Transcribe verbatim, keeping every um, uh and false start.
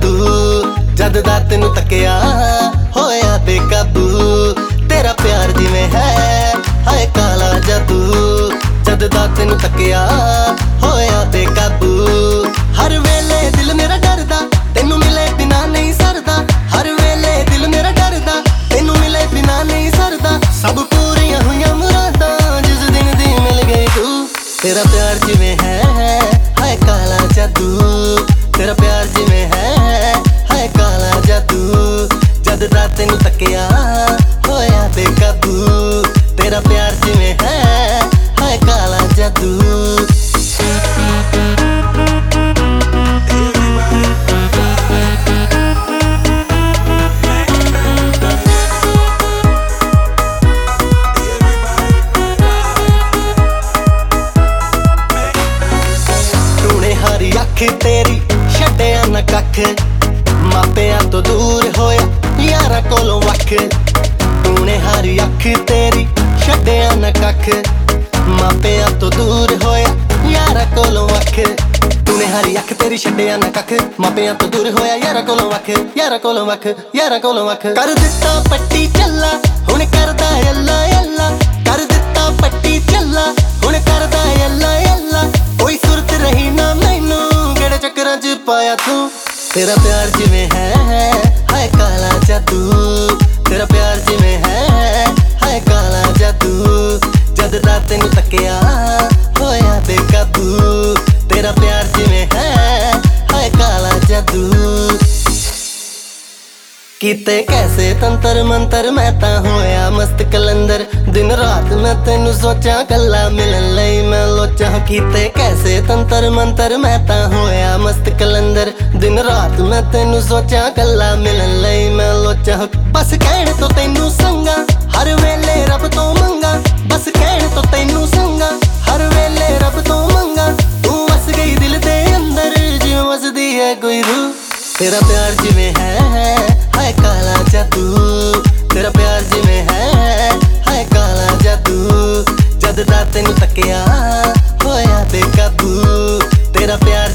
जादू जद दा तेनू तकिया होया बेकाबू तेरा प्यार जिवें है हाय काला जादू जद दा तेनू तकिया होया बेकाबू हर वेले दिल मेरा डरदा तेनू मिले बिना नहीं सरदा हर वेले दिल मेरा डरदा तेनू मिले बिना नहीं सरदा सब पूरियां हुईयां मुरादां जिस दिन दी मिल गई तू तेरा प्यार जिवें है हाय काला जादू तेरा प्यार जिवें है हाय काला जादू जद दा तेनू तकिया होया बेकाबू तेरा प्यार जिवें है हाय काला जादू हरी अख तेरी छड्डिया ना कख मापिया तो दूर होया यारा कोलों वख तूने हरी अख तेरी छड्डिया ना कख मापिया तो दूर होया यारा कोलों वख तूने हरी अख तेरी छड्डिया ना कख मापिया तो दूर होया यारा कोलों वख यारा कोलों वख यारा कोलों वख कर दिता पट्टी चला हुण करदा अल्ला अल्ला कर दिता पट्टी चला हुण करदा अल्ला अल्ला कोई सुरत रही ना मैनू केड़े चक्करां च पाया तू तेरा प्यार जिवें है हाय काला जादू तेरा प्यार जिवें है हाय काला जादू जद दा तेनू तकिया होया बेकाबू तेरा प्यार जिवें है हाय काला जादू कीते कैसे तंतर मंतर मैं तां होया मस्त कलंदर दिन रात मैं तेनू सोचा गल्ला मिलन लई मैं लोचा कीते कैसे तंतर मंतर मैं तां होया मस्त कलंदर दिन रात मैं तेनू सोचा गल्ला मिलन लई मैं लोचा बस कहण तो तेनू संगा हर वेले रब तो मंगा बस कहण तो तेनू संगा हर वेले रब तो मंगा तू वस गई दिल दे अंदर जिवें वसदी है कोई रूह तेरा प्यार जिवें है हाय काला जादू तेरा प्यार जिवें है हाय काला जादू जद दा तेनू तकिया होया बेकाबू तेरा प्यार